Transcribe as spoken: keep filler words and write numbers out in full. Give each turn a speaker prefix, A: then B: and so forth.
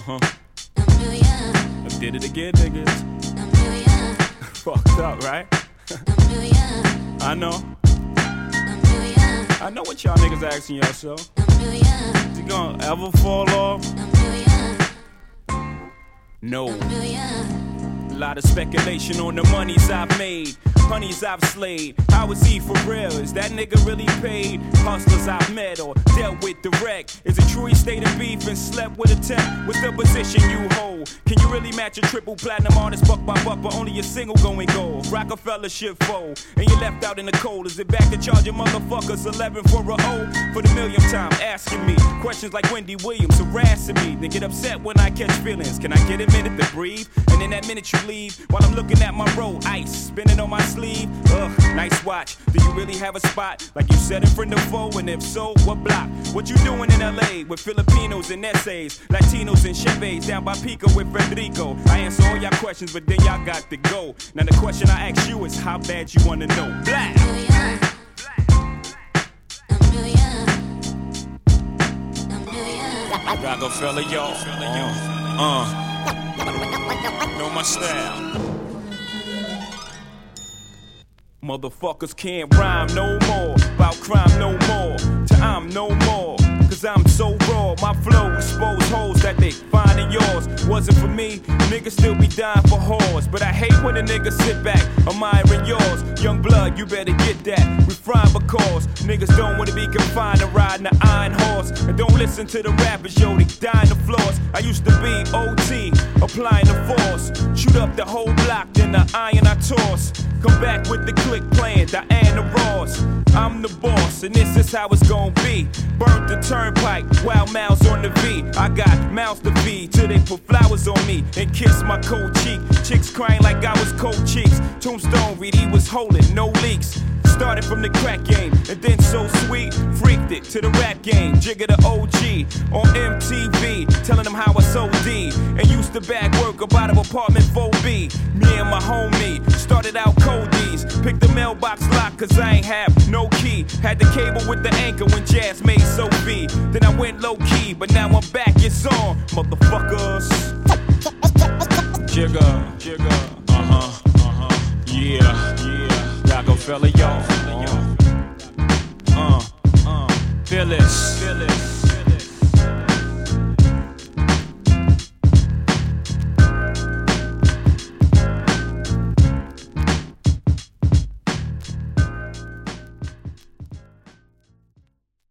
A: Uh-huh. I did it again, niggas. Fucked up, right? I know. I know what y'all niggas asking yourself. Is it gonna ever fall off? No. A lot of speculation on the monies I've made, honeys I've slayed. How is he for real? Is that nigga really paid? Hustlers I've met or dealt with direct. Is it true he stayed in beef and slept with a tech? What's the position you hold? Can you really match a triple platinum artist buck by buck, but only a single going gold? Rockefeller shit fold, and you left out in the cold. Is it back to charging motherfuckers eleven for a O? For the millionth time asking me questions like Wendy Williams harassing me. They get upset when I catch feelings. Can I get a minute to breathe? And in that minute you leave while I'm looking at my roll, ice spinning on my sleeve. Ugh, nice watch. Do you really have a spot like you said in front of foe? And if so, what block? What you doing in L A with Filipinos and essays, Latinos and Chevys down by Pico with Federico? I answer all y'all questions, but then y'all got to go. Now the question I ask you is how bad you wanna know? Black. Rockefeller, y'all. Uh, uh. Know my style. Motherfuckers can't rhyme no more, about crime no more, to I'm no more, cause I'm so raw, my flow expose holes that they find in yours. Wasn't for me, niggas still be dying for whores, but I hate when a nigga sit back, admiring yours. Young blood, you better get that, refine because niggas don't wanna be confined to riding an iron horse. And don't listen to the rappers, yo, they dying the floors. I used to be O T, applying the force, shoot up the whole block, then the iron I toss. Come back with the click playing Diana Ross. I'm the boss, and this is how it's gonna be. Burnt the turnpike, wild mouths on the V. I got mouths to feed till they put flowers on me and kiss my cold cheek. Chicks crying like I was cold cheeks. Tombstone read he was holding, no leaks. Started from the crack game, and then So Sweet freaked it to the rap game. Jigga the O G on M T V, telling them how I sold D and used to bag work up out of apartment four B. Me and my homie started out Cody's, picked the mailbox lock cause I ain't have no key. Had the cable with the anchor when Jazz made Sophie. Then I went low key, but now I'm back, it's on, motherfuckers. Jigga, Jigga, uh-huh, uh-huh, yeah, yeah. Rockefeller, y'all. Uh, uh, uh, Phyllis, Phyllis.